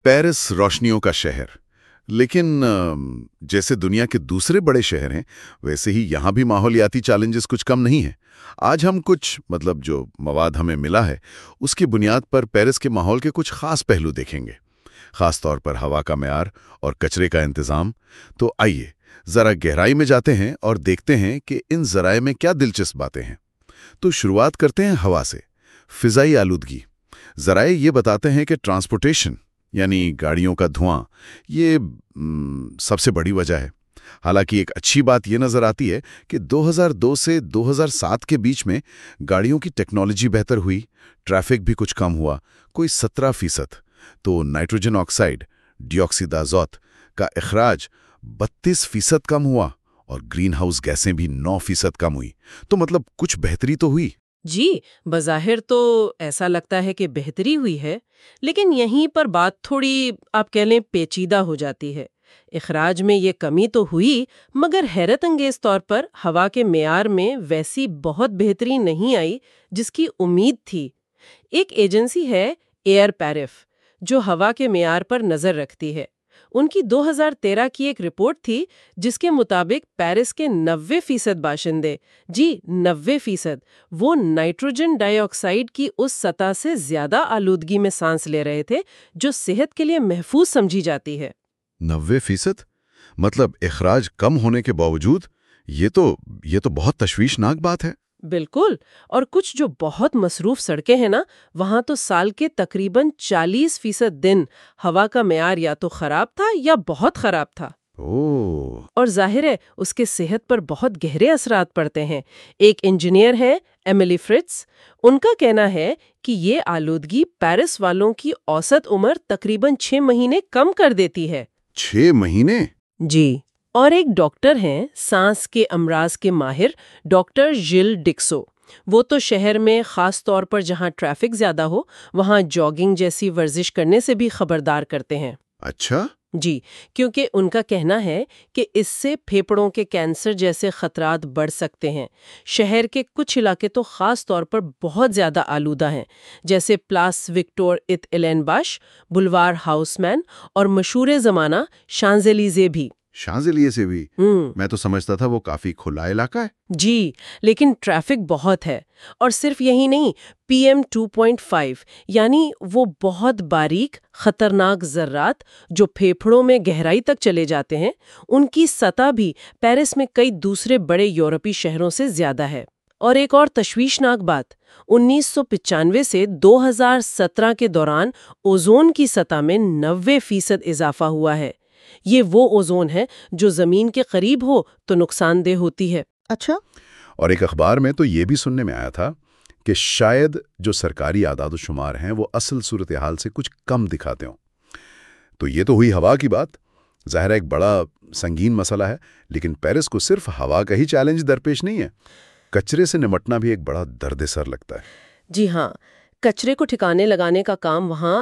Paris रोशनियों का शहर। लेकिन जैसे दुनिया के दूसरे बड़े शहर हैं, वैसे ही यहाँ भी माहौलियाती चैलेंजेस कुछ कम नहीं हैं। आज हम कुछ जो मवाद हमें मिला है उसकी बुनियाद पर पेरिस के माहौल के कुछ खास पहलू देखेंगे, खास तौर पर हवा का मयार और कचरे का इंतज़ाम। तो आइए ज़रा गहराई में जाते हैं और देखते हैं कि इन ज़राए में क्या दिलचस्प बातें हैं। तो शुरुआत करते हैं हवा से। फ़िज़ाई आलूदगी। ज़राए ये बताते हैं कि ट्रांसपोर्टेशन यानी गाड़ियों का धुआं ये सबसे बड़ी वजह है। हालांकि एक अच्छी बात ये नज़र आती है कि 2002 से 2007 के बीच में गाड़ियों की टेक्नोलॉजी बेहतर हुई, ट्रैफिक भी कुछ कम हुआ, कोई 17%। तो नाइट्रोजन ऑक्साइड डिऑक्सीद आज़ोत का इखराज 32% कम हुआ और ग्रीन हाउस गैसें भी 9% कम हुई। तो कुछ बेहतरी तो हुई। जी, बज़ाहिर तो ऐसा लगता है कि बेहतरी हुई है, लेकिन यहीं पर बात थोड़ी आप कह लें पेचीदा हो जाती है। इखराज में ये कमी तो हुई, मगर हैरत अंगेज तौर पर हवा के मेयार में वैसी बहुत बेहतरी नहीं आई जिसकी उम्मीद थी। एक एजेंसी है एयर पैरिफ, जो हवा के मेयार पर नज़र रखती है। उनकी 2013 की एक रिपोर्ट थी जिसके मुताबिक पेरिस के 90% बाशिंदे, जी 90%, वो नाइट्रोजन डाइऑक्साइड की उस सतह से ज्यादा आलूदगी में सांस ले रहे थे जो सेहत के लिए महफूज समझी जाती है। 90%? इखराज कम होने के बावजूद? ये तो बहुत तशवीशनाक बात है। बिल्कुल। और कुछ जो बहुत मसरूफ सड़कें हैं ना, वहां तो साल के तकरीबन 40% दिन हवा का मेयार या तो खराब था या बहुत खराब था। और जाहिर है उसके सेहत पर बहुत गहरे असरात पड़ते हैं। एक इंजीनियर है एमिली फ्रिट्स, उनका कहना है कि ये आलूदगी पेरिस वालों की औसत उम्र तकरीबन 6 महीने कम कर देती है। 6 महीने? जी। और एक डॉक्टर हैं सांस के अमराज के माहिर डॉक्टर जिल डिक्सो। वो तो शहर में खास तौर पर जहां ट्रैफिक ज्यादा हो वहां जॉगिंग जैसी वर्जिश करने से भी खबरदार करते हैं। अच्छा? जी, क्योंकि उनका कहना है कि इससे फेफड़ों के कैंसर जैसे खतरात बढ़ सकते हैं। शहर के कुछ इलाके तो खास तौर पर बहुत ज्यादा आलूदा हैं, जैसे प्लास विक्टोर इत एलेनबाश, बुलवार हाउसमैन और मशहूर ज़माना शांजेलीजे भी। शांजेलिये भी? मैं तो समझता था वो काफी खुला इलाका है। जी, लेकिन ट्रैफिक बहुत है। और सिर्फ यही नहीं, PM 2.5 यानी वो बहुत बारीक खतरनाक जर्रात जो फेफड़ों में गहराई तक चले जाते हैं, उनकी सतह भी पेरिस में कई दूसरे बड़े यूरोपीय शहरों से ज्यादा है। और एक और तशवीशनाक बात, 1995 से 2017 के दौरान ओजोन की सतह में 90% इजाफा हुआ है। ये वो ओजोन है जो जमीन के करीब हो तो नुकसानदेह होती है। अच्छा। और एक अखबार में तो ये भी सुनने में आया था कि शायद जो सरकारी आदाद-ओ-शुमार हैं वो असल सूरत हाल से कुछ कम दिखाते हों। तो ये तो हुई हवा की बात। ज़ाहिर है एक बड़ा संगीन मसला है, लेकिन पेरिस को सिर्फ हवा का ही चैलेंज दरपेश नहीं है। कचरे से निपटना भी एक बड़ा दर्द-ए-सर लगता है। जी हाँ, कचरे को ठिकाने लगाने का काम वहाँ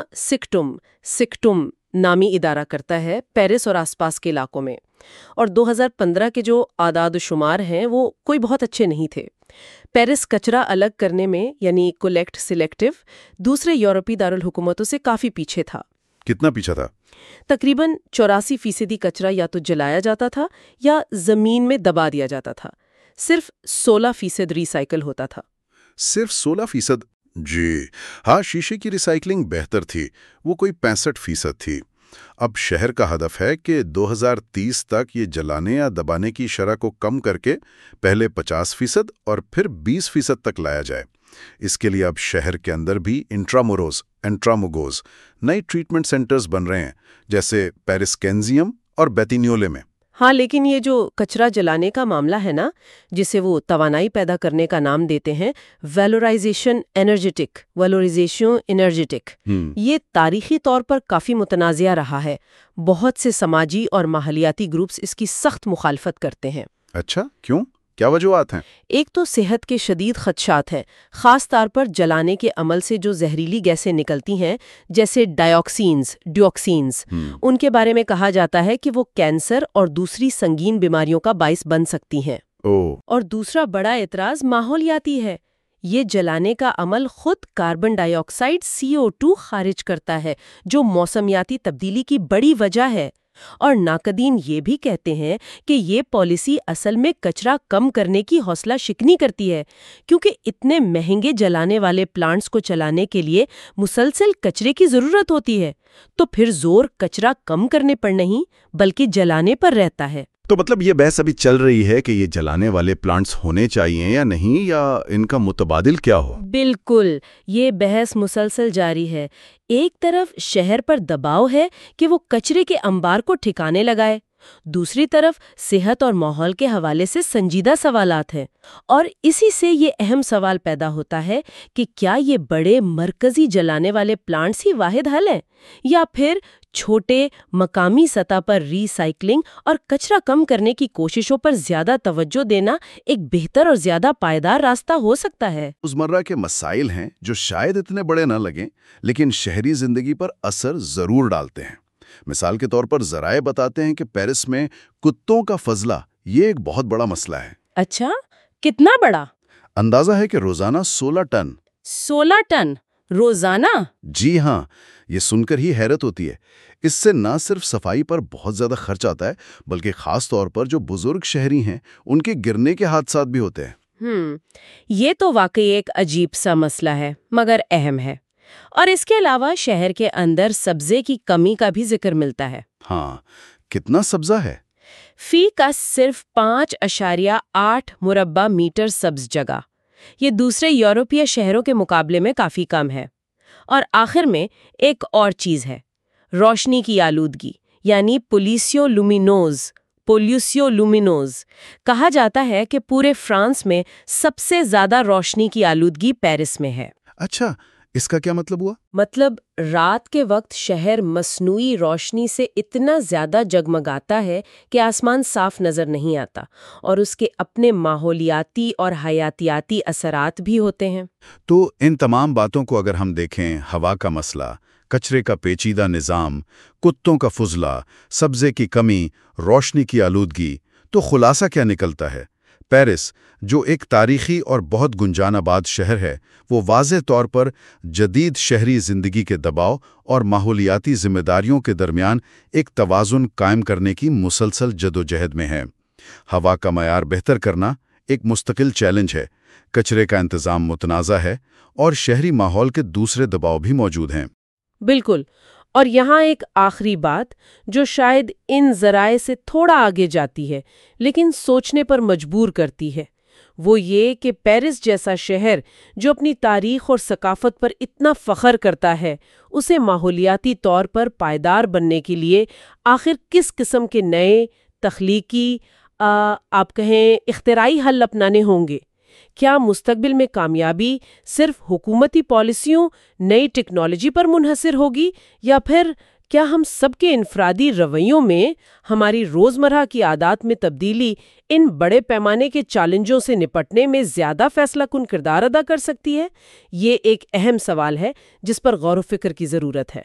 सिक्टुम नामी इदारा करता है पेरिस और आसपास के इलाकों में। और 2015 के जो आदाद-ओ-शुमार हैं वो कोई बहुत अच्छे नहीं थे। पेरिस कचरा अलग करने में यानी कलेक्ट सिलेक्टिव दूसरे यूरोपीय दारुल हुकूमतों से काफी पीछे था। कितना पीछा था? तकरीबन 84% कचरा या तो जलाया जाता था या जमीन में दबा दिया जाता था। सिर्फ 16% रिसाइकल होता था। सिर्फ 16%? जी हाँ, शीशे की रिसाइकलिंग बेहतर थी, वो कोई 65% थी। अब शहर का हदफ है कि 2030 तक ये जलाने या दबाने की शरह को कम करके पहले 50% और फिर 20% तक लाया जाए। इसके लिए अब शहर के अंदर भी इंट्रामुगोज नए ट्रीटमेंट सेंटर्स बन रहे हैं, जैसे पेरिस केंजियम और बेतिनियोले में। हाँ, लेकिन ये जो कचरा जलाने का मामला है ना, जिसे वो तवानाई पैदा करने का नाम देते हैं, वैलोराइजेशन एनर्जेटिक, ये तारीखी तौर पर काफी मुतनाज़िया रहा है। बहुत से समाजी और माहौलियाती ग्रुप्स इसकी सख्त मुखालफत करते हैं। अच्छा, क्यों? क्या वजूहात हैं? एक तो सेहत के शदीद खदशात हैं, खास तौर पर जलाने के अमल से जो जहरीली गैसें निकलती हैं, जैसे डिऑक्सीन्स, उनके बारे में कहा जाता है कि वो कैंसर और दूसरी संगीन बीमारियों का बाइस बन सकती हैं। और दूसरा बड़ा एतराज माहौलियाती है। یہ جلانے کا عمل خود کاربن ڈائی آکسائڈ CO2 خارج کرتا ہے، جو موسمیاتی تبدیلی کی بڑی وجہ ہے۔ اور ناقدین یہ بھی کہتے ہیں کہ یہ پالیسی اصل میں کچرا کم کرنے کی حوصلہ شکنی کرتی ہے، کیونکہ اتنے مہنگے جلانے والے پلانٹس کو چلانے کے لیے مسلسل کچرے کی ضرورت ہوتی ہے، تو پھر زور کچرا کم کرنے پر نہیں بلکہ جلانے پر رہتا ہے۔ تو مطلب یہ بحث ابھی چل رہی ہے کہ یہ جلانے والے پلانٹس ہونے چاہیے یا نہیں، یا ان کا متبادل کیا ہو؟ بالکل، یہ بحث مسلسل جاری ہے۔ ایک طرف شہر پر دباؤ ہے کہ وہ کچرے کے انبار کو ٹھکانے لگائے، دوسری طرف صحت اور ماحول کے حوالے سے سنجیدہ سوالات ہیں، اور اسی سے یہ اہم سوال پیدا ہوتا ہے کہ کیا یہ بڑے مرکزی جلانے والے پلانٹس ہی واحد حل ہیں، یا پھر چھوٹے مقامی سطح پر ری سائیکلنگ اور کچرا کم کرنے کی کوششوں پر زیادہ توجہ دینا ایک بہتر اور زیادہ پائیدار راستہ ہو سکتا ہے۔ روزمرہ کے مسائل ہیں جو شاید اتنے بڑے نہ لگیں لیکن شہری زندگی پر اثر ضرور ڈالتے ہیں۔ مثال کے طور پر ذرائع بتاتے ہیں کہ پیرس میں کتوں کا فضلہ یہ ایک بہت بڑا مسئلہ ہے۔ اچھا، کتنا بڑا؟ اندازہ ہے کہ روزانہ 16 ٹن۔ 16 ٹن روزانہ؟ جی ہاں، یہ سن کر ہی حیرت ہوتی ہے۔ اس سے نہ صرف صفائی پر بہت زیادہ خرچ آتا ہے بلکہ خاص طور پر جو بزرگ شہری ہیں ان کے گرنے کے حادثات بھی ہوتے ہیں۔ یہ تو واقعی ایک عجیب سا مسئلہ ہے مگر اہم ہے۔ اور اس کے علاوہ شہر کے اندر سبزے کی کمی کا بھی ذکر ملتا ہے۔ ہاں، کتنا سبزہ ہے؟ فی کا صرف 5.8 مربع میٹر سبز جگہ۔ یہ دوسرے یورپی شہروں کے مقابلے میں کافی کم ہے۔ اور آخر میں ایک اور چیز ہے، روشنی کی آلودگی، یعنی پولیسیو لومینوز۔ کہا جاتا ہے کہ پورے فرانس میں سب سے زیادہ روشنی کی آلودگی پیرس میں ہے۔ اچھا، اس کا کیا مطلب ہوا؟ مطلب رات کے وقت شہر مصنوعی روشنی سے اتنا زیادہ جگمگاتا ہے کہ آسمان صاف نظر نہیں آتا، اور اس کے اپنے ماحولیاتی اور حیاتیاتی اثرات بھی ہوتے ہیں۔ تو ان تمام باتوں کو اگر ہم دیکھیں، ہوا کا مسئلہ، کچرے کا پیچیدہ نظام، کتوں کا فضلہ، سبزے کی کمی، روشنی کی آلودگی، تو خلاصہ کیا نکلتا ہے؟ پیرس، جو ایک تاریخی اور بہت گنجان آباد شہر ہے، وہ واضح طور پر جدید شہری زندگی کے دباؤ اور ماحولیاتی ذمہ داریوں کے درمیان ایک توازن قائم کرنے کی مسلسل جدوجہد میں ہے۔ ہوا کا معیار بہتر کرنا ایک مستقل چیلنج ہے، کچرے کا انتظام متنازع ہے، اور شہری ماحول کے دوسرے دباؤ بھی موجود ہیں۔ بالکل، اور یہاں ایک آخری بات جو شاید ان ذرائع سے تھوڑا آگے جاتی ہے لیکن سوچنے پر مجبور کرتی ہے، وہ یہ کہ پیرس جیسا شہر جو اپنی تاریخ اور ثقافت پر اتنا فخر کرتا ہے، اسے ماحولیاتی طور پر پائیدار بننے کے لیے آخر کس قسم کے نئے تخلیقی آپ کہیں اختراعی حل اپنانے ہوں گے؟ کیا مستقبل میں کامیابی صرف حکومتی پالیسیوں، نئی ٹیکنالوجی پر منحصر ہوگی، یا پھر کیا ہم سب کے انفرادی رویوں میں ہماری روزمرہ کی عادات میں تبدیلی ان بڑے پیمانے کے چیلنجوں سے نپٹنے میں زیادہ فیصلہ کن کردار ادا کر سکتی ہے؟ یہ ایک اہم سوال ہے جس پر غور و فکر کی ضرورت ہے۔